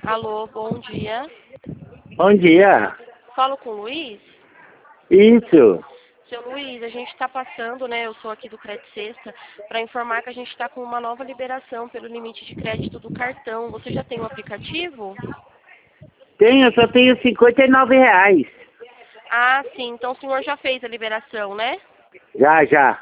Alô, bom dia. Bom dia. Falo com o Luiz? Isso. Seu Luiz, a gente está passando, né? Eu sou aqui do Crédito Sexta, para informar que a gente está com uma nova liberação pelo limite de crédito do cartão. Você já tem o aplicativo? Eu só tenho R$ 59. Ah, sim. Então o senhor já fez a liberação, né? Já.